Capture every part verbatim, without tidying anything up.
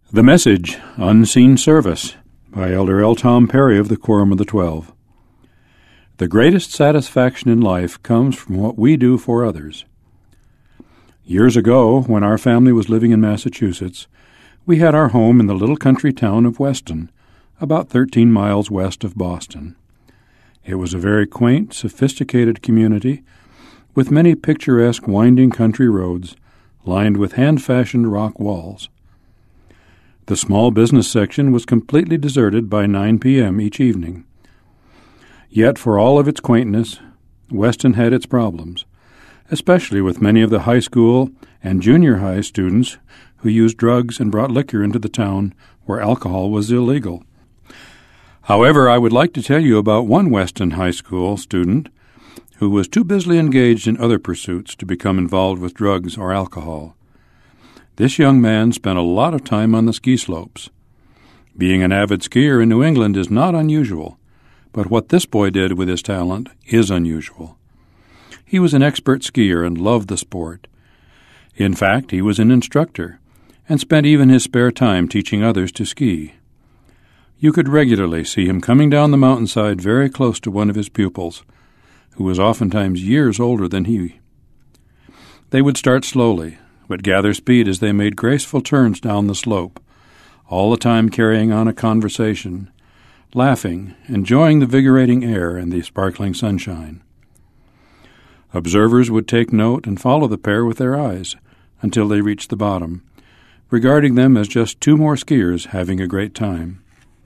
The Message, Unseen Service, by Elder L. Tom Perry of the Quorum of the Twelve. The greatest satisfaction in life comes from what we do for others. Years ago, when our family was living in Massachusetts, we had our home in the little country town of Weston, about thirteen miles west of Boston. It was a very quaint, sophisticated community with many picturesque winding country roads lined with hand-fashioned rock walls. The small business section was completely deserted by nine p.m. each evening. Yet, for all of its quaintness, Weston had its problems, especially with many of the high school and junior high students who used drugs and brought liquor into the town where alcohol was illegal. However, I would like to tell you about one Weston High School student who was too busily engaged in other pursuits to become involved with drugs or alcohol. This young man spent a lot of time on the ski slopes. Being an avid skier in New England is not unusual, but what this boy did with his talent is unusual. He was an expert skier and loved the sport. In fact, he was an instructor and spent even his spare time teaching others to ski. You could regularly see him coming down the mountainside very close to one of his pupils, who was oftentimes years older than he. They would start slowly, but gather speed as they made graceful turns down the slope, all the time carrying on a conversation, laughing, enjoying the vigorating air and the sparkling sunshine. Observers would take note and follow the pair with their eyes until they reached the bottom, regarding them as just two more skiers having a great time.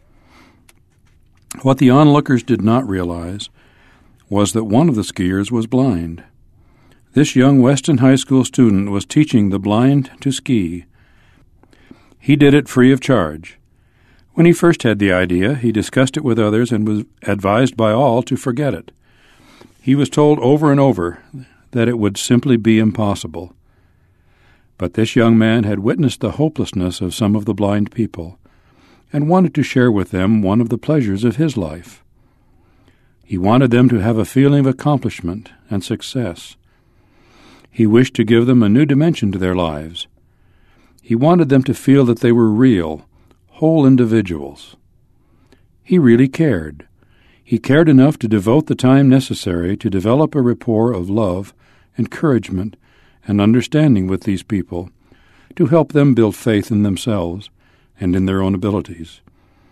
What the onlookers did not realize was that one of the skiers was blind. This young Weston High School student was teaching the blind to ski. He did it free of charge. When he first had the idea, he discussed it with others and was advised by all to forget it. He was told over and over that it would simply be impossible. But this young man had witnessed the hopelessness of some of the blind people and wanted to share with them one of the pleasures of his life. He wanted them to have a feeling of accomplishment and success. He wished to give them a new dimension to their lives. He wanted them to feel that they were real, whole individuals. He really cared. He cared enough to devote the time necessary to develop a rapport of love, encouragement, and understanding with these people, to help them build faith in themselves and in their own abilities.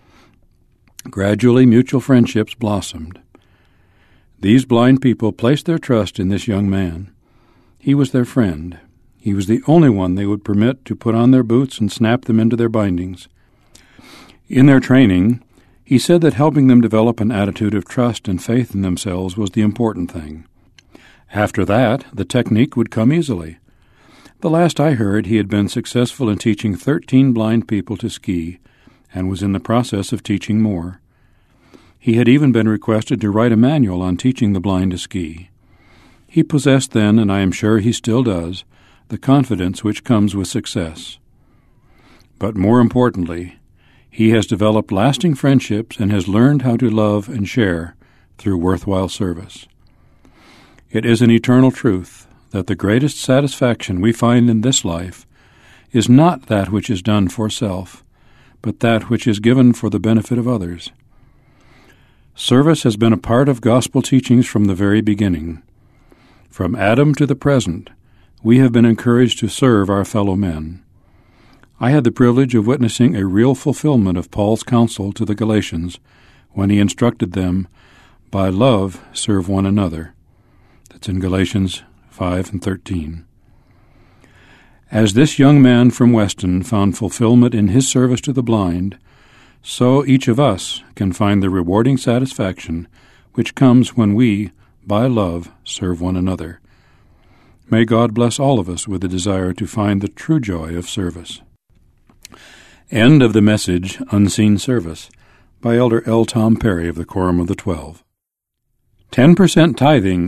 Gradually, mutual friendships blossomed. These blind people placed their trust in this young man. He was their friend. He was the only one they would permit to put on their boots and snap them into their bindings. In their training, he said that helping them develop an attitude of trust and faith in themselves was the important thing. After that, the technique would come easily. The last I heard, he had been successful in teaching thirteen blind people to ski and was in the process of teaching more. He had even been requested to write a manual on teaching the blind to ski. He possessed then, and I am sure he still does, the confidence which comes with success. But more importantly, he has developed lasting friendships and has learned how to love and share through worthwhile service. It is an eternal truth that the greatest satisfaction we find in this life is not that which is done for self, but that which is given for the benefit of others. Service has been a part of gospel teachings from the very beginning. From Adam to the present, we have been encouraged to serve our fellow men. I had the privilege of witnessing a real fulfillment of Paul's counsel to the Galatians when he instructed them, "By love serve one another." That's in Galatians five and thirteen. As this young man from Weston found fulfillment in his service to the blind, so each of us can find the rewarding satisfaction which comes when we, by love, serve one another. May God bless all of us with a desire to find the true joy of service. End of the Message, Unseen Service, by Elder L. Tom Perry of the Quorum of the Twelve. Ten percent tithing